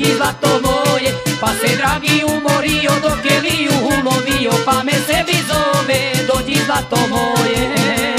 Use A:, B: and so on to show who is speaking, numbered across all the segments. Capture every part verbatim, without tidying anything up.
A: dođi zlato moje. Pa se dragi umorio dok je liju ulovio, pa me sebi zove, dođi zlato moje.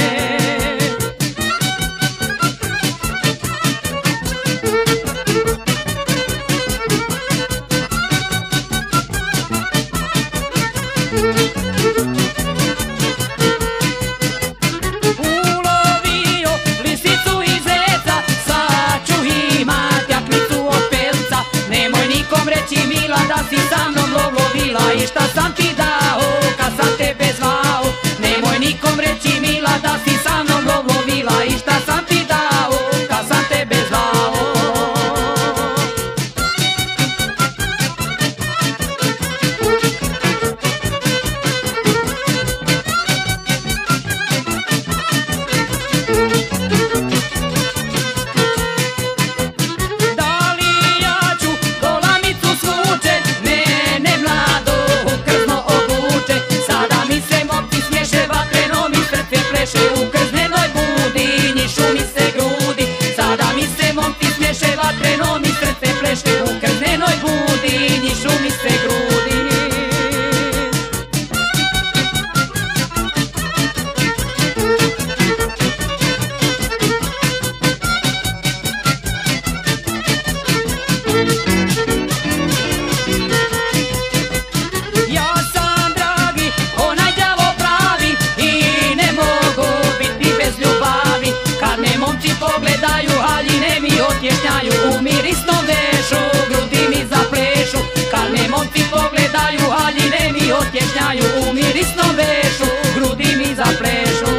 A: Ulovio lisicu i zeca, sad ću imat jaknicu od pelca. Nemoj nikom reći mila da si sa mnom lovila i šta sam ti dao kad sam tebe zvao. Nemoj nikom reći mila da si sa mnom lovila i šta sam ti dao kad sam tebe zvao. Da li ja ću golamicu svučet, mene mlado krzno obuče. Sada mi se momci smješe, vatreno mi srce pleše, u krznenoj budinji šumi se grudi. Sada mi se momci smješe, vatreno mi srce pleše, u krznenoj budinji šumi se grudi. Ja sam dragi, onaj đavo pravi i ne mogu biti bez ljubavi. Kad me momci pogledaju, haljine mi otješnjaju, u mirisnom vešu grudi mi zaplešu. Kad me momci pogledaju, haljine mi otješnjaju, u mirisnom vešu grudi mi zaplešu.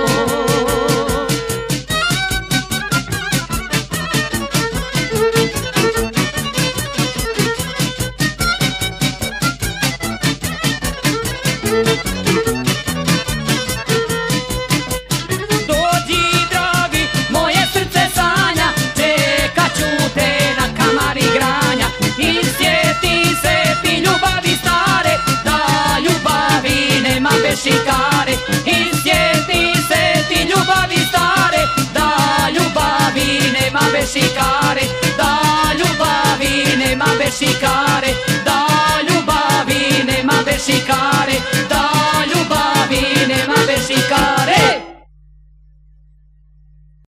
A: Dođi dragi, moje srce sanja, čekat ću te na kamari granja. I sjeti se ti ljubavi stare, da ljubavi nema bez šikare. I sjeti se ti ljubavi stare, da ljubavi nema bez šikare. Da ljubavi nema bez šikare, da ljubavi nema bez šikare, da